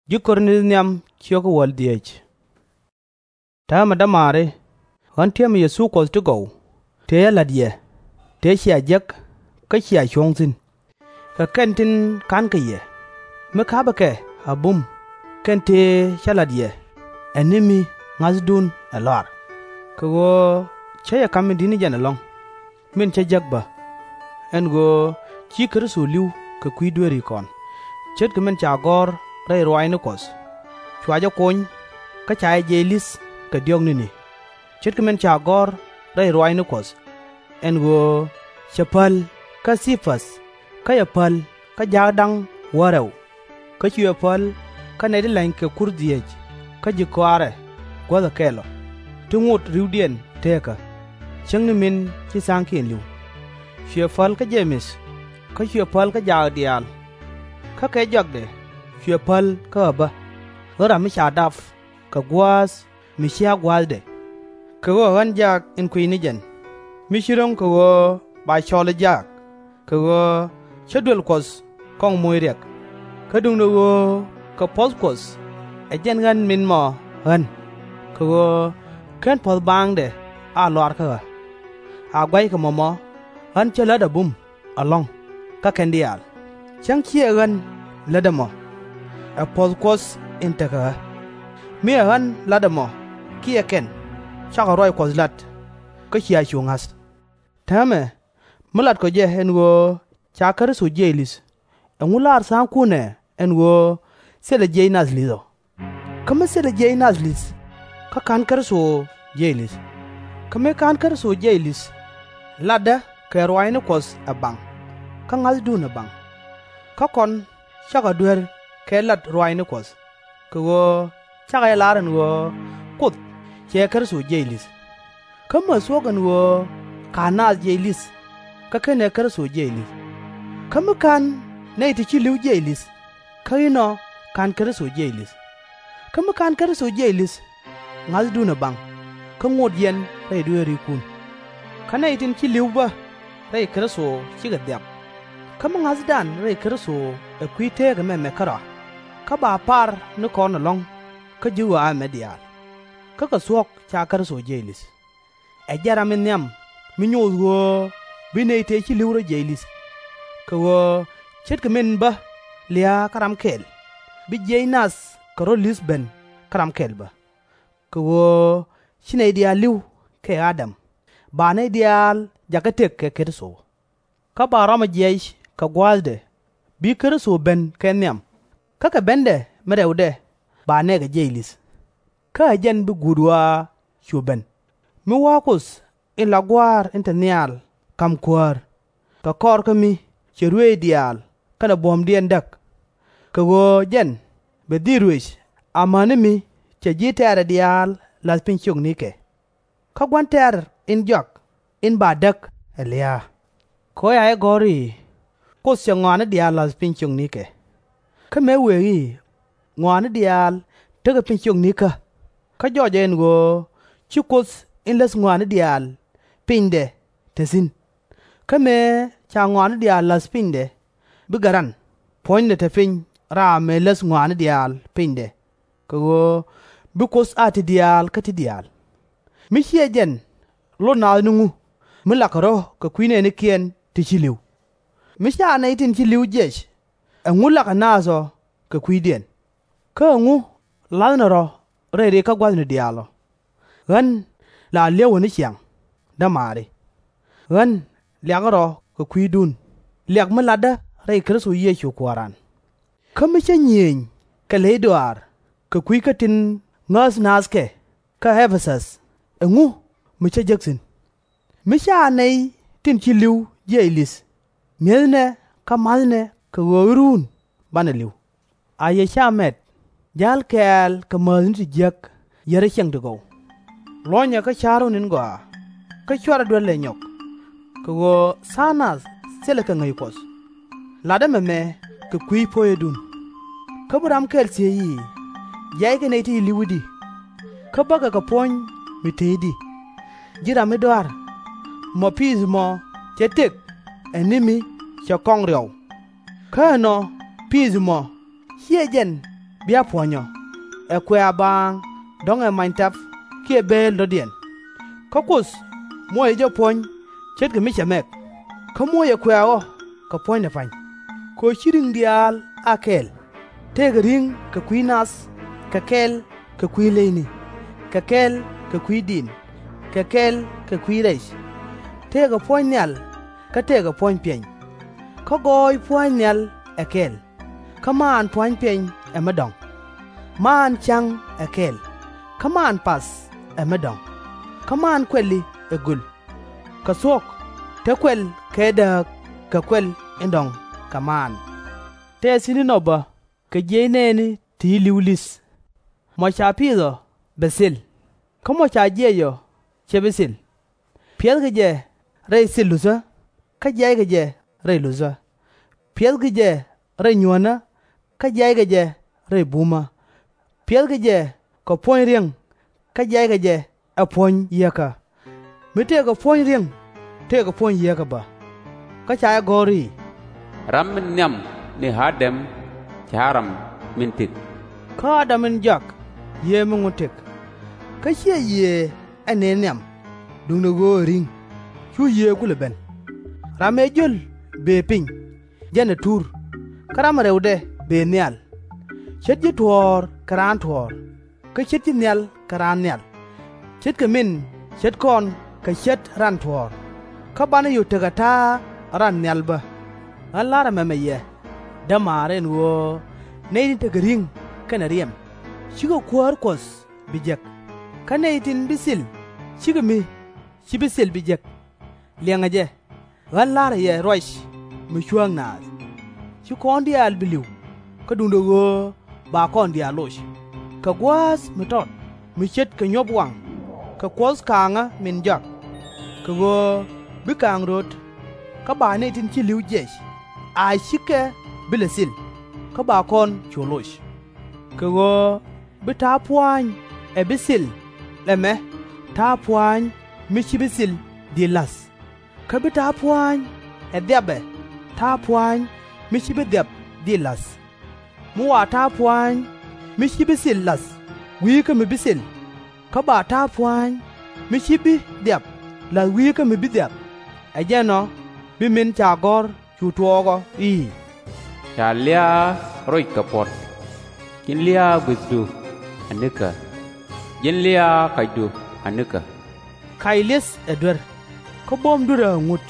Jikorniznyam chiyoko wal diech. Ta madamare, han tiam Yesu kos to go. Te ladye. Te chia jek, ka chia chongzin. Ka kentin kan ka ye. Me kabake abum. Kente chaladye. Enimi ngazdun alar. Ka go chaya kamidini jana long. Min cha jek ba. En go chi krisu liu ka kuidweri kon. Chet ka men cha gor rai roi no kos. Chwaja kony ka chai jelis ka diong nini. Chet ka men cha gor rai roi no kos. En go chapal ka sifas ka yapal ka jadang warau. Ka chuyapal ka nedilang ka kurdiej ka jikware gwada kelo. Tungut riudien teka. Chang ni min chi sangkin liu. Chuyapal ka jemis ka chuyapal ka jadial. Ka ke jagde. Chuyapal ka ba. Ora mi shadaf ka gwas mi shia gwalde. Ka go han jak in kuinijen. Mi shirong ka go ba chole jak. Ka go chadwel kos kong moirek. Ka dung no go ka pos kos. A jen gan min mo han. Ka go ken pos bang de a lor ka. A gwai ka momo han chala da bum along ka kendial. Chang chia gan ladamo. A podkos intaka mi han ladamo kia ken chaka roi kos lat ka chia chungas tame mulat ko je en go chakar su jelis ngular san kune en go sele jeinas lido kama sele jeinas lis ka kan kar su jelis kame kan kar su jelis lada ka roi no kos abang ka ngal du na bang ka kon chaka duer kelat roi no kos ko chaka laran wo kut che kar su jelis kama sogan wo kanal jelis ka kene kar su jelis kama kan nei ti chilu jelis kaino kan kar su jelis kama kan kar su jelis ngal du na bang ka ngod yen rai dueri kun kana itin chilu ba rai kar su chiga dap kama ngazdan rai kar su e kuite ga me kara ka ba par no kon long ka juwa medial ka suok cha kar so jelis e jara min nyam mi nyol go bine te chi liwro jelis ka wo chet ka min ba lia karam kel bi jeinas karo lisben karam kel ba ka wo chine dia liw ke adam ba ne dial jagatek ke kerso ka ba rama jeish ka gwalde bi kerso ben kenyam kaka bende mereude ba nega jeilis ka jen bi gudwa chuben mi wakus in lagwar intenial kam kwar ka kor kami cherwe dial kana bom dien dak ka wo jen be dirwish amane mi che jitera dial las pinchung nike ka gwanter in jok in ba dak elia ko ya e gori ko syangana dial las pinchung nike ka me wegi ngwan dial tega pinchung nika ka jojen go chukos in les ngwan dial pinde tesin ka me cha ngwan dial las pinde bigaran poinde te fin ra me les ngwan dial pinde ko go bikos ati dial ka ti dial mi hiejen lo na nungu mi lakaro ka kwine ne kien ti chiliw mi sha na itin chiliw jesh ngula ka nazo ka kuidien ka ngu lanaro rere ka gwadni dialo gan la lewo ni chiang da mari gan liagaro ka kuidun liag malada re kristo yesu kwaran kama chenyen ka ledwar ka kui ka tin ngas naske ka Ephesus ngu mi cha Jackson mi sha nei tin chiliw jelis miene ka malne ka worun bana liw aye chamet jal kel ka mazin ti jak yare chang de go lonya ka charo nin go ka chwara do le nyok ka go sanas sele ka ngai kos lada meme ka kui poyedun ka buram kel se yi yai ka nei ti liwudi ka baga ka pon mi tedi jira mi dwar mo piz mo chetek enimi cha kong rew ka no piz mo hiejen bia ponyo e kwe abang dong e maintap kie bel do dien kokus mo e jo pon chet ke mi chamek ko mo e kwe o ko pon ne fan ko chiring dial akel te ring ke kwinas ka kel ke kwileni ka kel ke kwidin ka kel ke kwiresh te ga pon nyal ka te ga pon pen ko goy pon nyal akel kaman pon pen e madong man chang akel kaman pas e madong kaman kweli e gul kasok te kwel keda ka kwel endong kaman te sini noba ke jeneni ti liulis mo cha pido besil komo cha jeyo che besil piel ge je rei siluza ka jay ge je rei luza piel ge je rei nyona ka jay ge je rei buma piel ge je ko point rieng ka jay ge je a point yaka mite ko point rieng te ko point yaka ba ka cha gori ram nyam ni hadem charam mintik ka damin jak ye mungutik ka che ye ane nyam dung no go ring chu ye kule ben rame jul be ping jane tur karam rewde be nyal chet ji tor karan tor ka chet ji nyal karan nyal chet ka min chet kon ka chet ran tor ka bana yu tega ta ran nyal ba Allah me ye da maren wo ne ni tega ring kana riem shigo kwar kos bijek kana itin bisil shigo mi shibisil bijek lianga je Allah ye roish mi chuang na shi kon di al biliu ka dundo go ba kon di alosh ka gwas mi tot mi chet ka nyob wang ka kos kanga min jak ka go bi kang rot ka ba ne tin chi liu jesh a shike bilesil ka ba kon cholosh ka go bi ta puan e bisil leme ta puan mi chi bisil di las ka bi ta puan e debe ta puan mi chi bi deb di las mu wa ta puan mi chi bisil las wi ka mi bisil ka ba ta puan mi chi bi deb la wi ka mi bi deb e jeno bi min cha gor chu tuogo i cha lia roi kapot kin lia gusdu anika yen lia kaidu anika kailis edwer ko bom dura ngut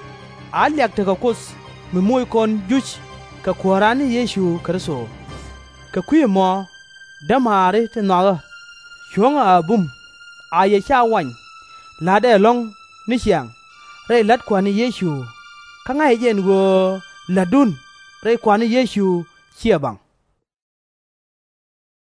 alyak ta kos mi moy kon juch ka korani yesu kristo ka kuye mo damare te naga shonga abum aye cha wan la de long ni chiang re lat kwani yesu ka ngai jen go ladun re kwani yesu chiabang